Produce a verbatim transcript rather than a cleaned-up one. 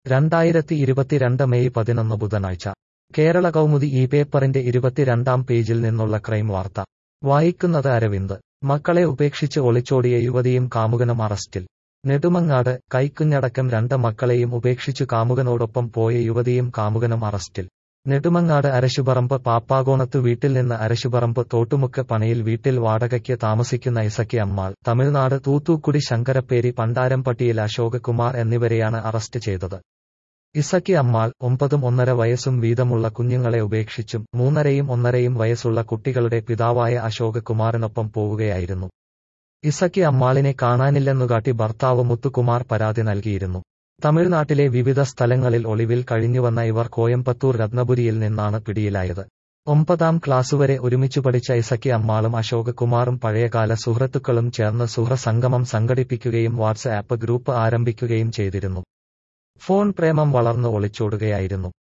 രണ്ടായിരത്തി ഇരുപത്തിരണ്ട് മെയ് പതിനൊന്ന് ബുധനാഴ്ച കേരള കൗമുദി ഈ പേപ്പറിന്റെ ഇരുപത്തിരണ്ടാം പേജിൽ നിന്നുള്ള ക്രൈം വാർത്ത വായിക്കുന്നത് അരവിന്ദ്. മക്കളെ ഉപേക്ഷിച്ച് ഒളിച്ചോടിയ യുവതിയും കാമുകനും അറസ്റ്റിൽ. നെടുമങ്ങാട്. കൈക്കുഞ്ഞടക്കം രണ്ട് മക്കളെയും ഉപേക്ഷിച്ചു കാമുകനോടൊപ്പം പോയ യുവതിയും കാമുകനും അറസ്റ്റിൽ. നെടുമങ്ങാട് അരശുപറമ്പ് പാപ്പാകോണത്ത് വീട്ടിൽ നിന്ന് അരശുപറമ്പ് തോട്ടുമുക്ക് പണയിൽ വീട്ടിൽ വാടകയ്ക്ക് താമസിക്കുന്ന ഇസക്കി അമ്മാൾ, തമിഴ്നാട് തൂത്തുക്കുടി ശങ്കരപ്പേരി പണ്ടാരംപട്ടിയിൽ അശോക് കുമാർ എന്നിവരെയാണ് അറസ്റ്റ് ചെയ്തത്. ഇസക്കി അമ്മാൾ ഒമ്പതും ഒന്നര വയസ്സും വീതമുള്ള കുഞ്ഞുങ്ങളെ ഉപേക്ഷിച്ചും മൂന്നരയും ഒന്നരയും വയസ്സുള്ള കുട്ടികളുടെ പിതാവായ അശോക് കുമാറിനൊപ്പം പോവുകയായിരുന്നു. ഇസക്കി അമ്മാളിനെ കാണാനില്ലെന്നുകാട്ടി ഭർത്താവ് മുത്തുകുമാർ പരാതി നൽകിയിരുന്നു. തമിഴ്നാട്ടിലെ വിവിധ സ്ഥലങ്ങളിൽ ഒളിവിൽ കഴിഞ്ഞുവന്ന ഇവർ കോയമ്പത്തൂർ രത്നപുരിയിൽ നിന്നാണ് പിടിയിലായത്. ഒമ്പതാം ക്ലാസുവരെ ഒരുമിച്ചു പഠിച്ച ഇസക്കി അമ്മാളും അശോക് കുമാറും പഴയകാല സുഹൃത്തുക്കളും ചേർന്ന് സുഹൃസംഗമം സംഘടിപ്പിക്കുകയും വാട്സ് ആപ്പ് ഗ്രൂപ്പ് ആരംഭിക്കുകയും ചെയ്തിരുന്നു. ഫോൺ പ്രേമം വളർന്ന് ഒളിച്ചോടുകയായിരുന്നു.